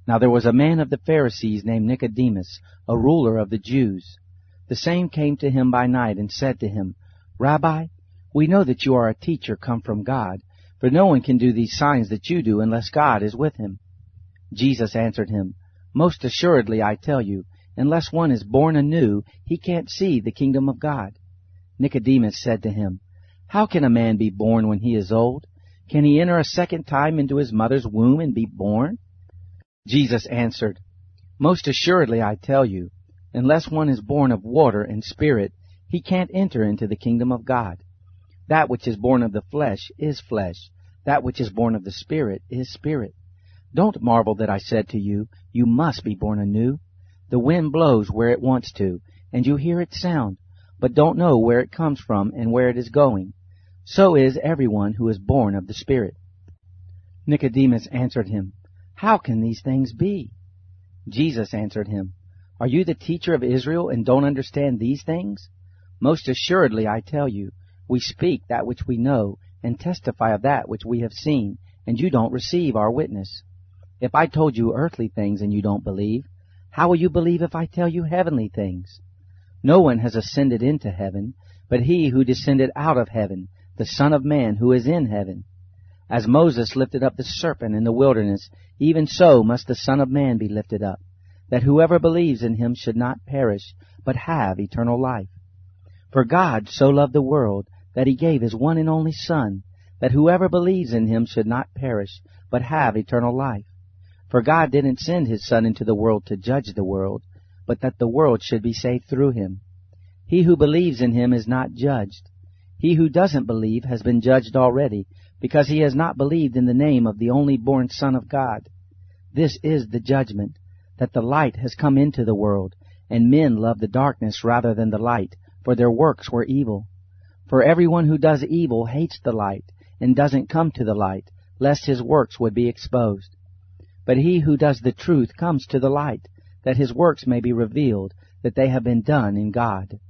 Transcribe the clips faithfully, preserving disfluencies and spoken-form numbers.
Now there was a man of the Pharisees named Nicodemus, a ruler of the Jews. The same came to him by night and said to him, Rabbi, we know that you are a teacher come from God, for no one can do these signs that you do unless God is with him. Jesus answered him, Most assuredly I tell you, unless one is born anew, he can't see the kingdom of God. Nicodemus said to him, How can a man be born when he is old? Can he enter a second time into his mother's womb and be born? Jesus answered, Most assuredly I tell you, unless one is born of water and spirit, he can't enter into the kingdom of God. That which is born of the flesh is flesh. That which is born of the Spirit is spirit. Don't marvel that I said to you, You must be born anew. The wind blows where it wants to, and you hear its sound, but don't know where it comes from and where it is going. So is everyone who is born of the Spirit. Nicodemus answered him, How can these things be? Jesus answered him, Are you the teacher of Israel and don't understand these things? Most assuredly I tell you, we speak that which we know and testify of that which we have seen, and you don't receive our witness. If I told you earthly things and you don't believe, how will you believe if I tell you heavenly things? No one has ascended into heaven, but he who descended out of heaven, the Son of Man who is in heaven. As Moses lifted up the serpent in the wilderness, even so must the Son of Man be lifted up, that whoever believes in him should not perish, but have eternal life. For God so loved the world, that he gave his one and only Son, that whoever believes in him should not perish, but have eternal life. For God didn't send his Son into the world to judge the world, but that the world should be saved through him. He who believes in him is not judged. He who doesn't believe has been judged already, because he has not believed in the name of the only born Son of God. This is the judgment, that the light has come into the world, and men love the darkness rather than the light, for their works were evil. For everyone who does evil hates the light, and doesn't come to the light, lest his works would be exposed. But he who does the truth comes to the light, that his works may be revealed, that they have been done in God.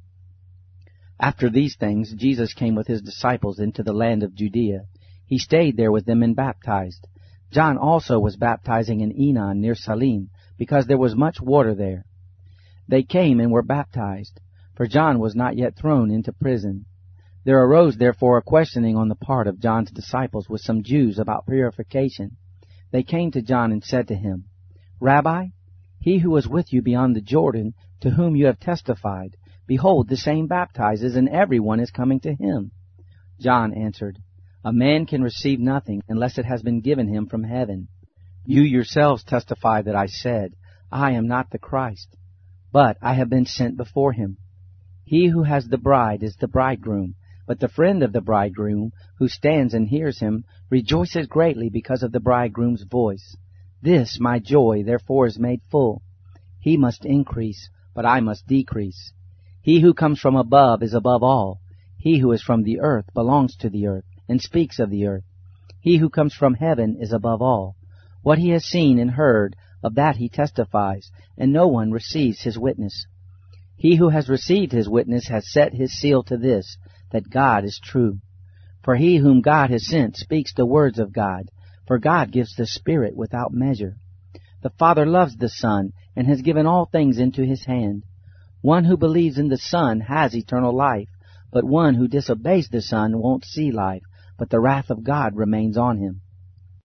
After these things, Jesus came with his disciples into the land of Judea. He stayed there with them and baptized. John also was baptizing in Enon near Salim, because there was much water there. They came and were baptized, for John was not yet thrown into prison. There arose therefore a questioning on the part of John's disciples with some Jews about purification. They came to John and said to him, Rabbi, he who was with you beyond the Jordan, to whom you have testified, behold, the same baptizes, and every one is coming to him. John answered, A man can receive nothing unless it has been given him from heaven. You yourselves testify that I said, I am not the Christ, but I have been sent before him. He who has the bride is the bridegroom, but the friend of the bridegroom, who stands and hears him, rejoices greatly because of the bridegroom's voice. This my joy therefore is made full. He must increase, but I must decrease. He who comes from above is above all. He who is from the earth belongs to the earth, and speaks of the earth. He who comes from heaven is above all. What he has seen and heard, of that he testifies, and no one receives his witness. He who has received his witness has set his seal to this, that God is true. For he whom God has sent speaks the words of God, for God gives the Spirit without measure. The Father loves the Son, and has given all things into his hand. One who believes in the Son has eternal life, but one who disobeys the Son won't see life, but the wrath of God remains on him.